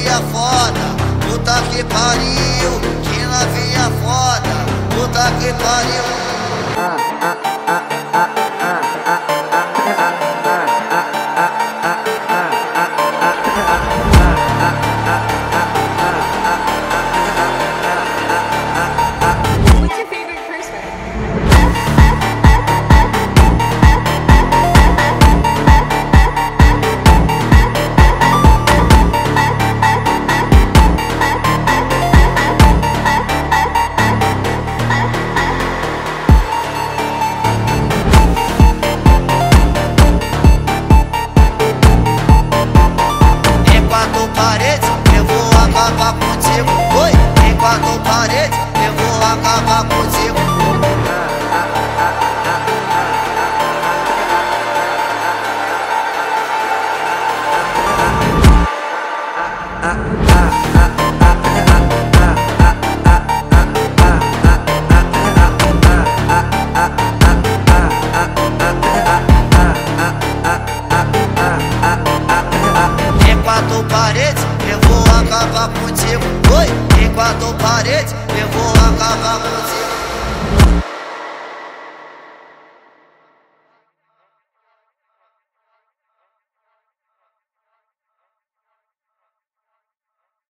novinha foda, puta que pariu, que novinha foda, puta que pariu. What's your favorite curse word? Em quatro paredes eu vou acabar contigo. Oi, em quatro paredes eu vou acabar contigo. Em quatro paredes eu vou acabar contigo. Oi, em quatro paredes eu vou acabar contigo.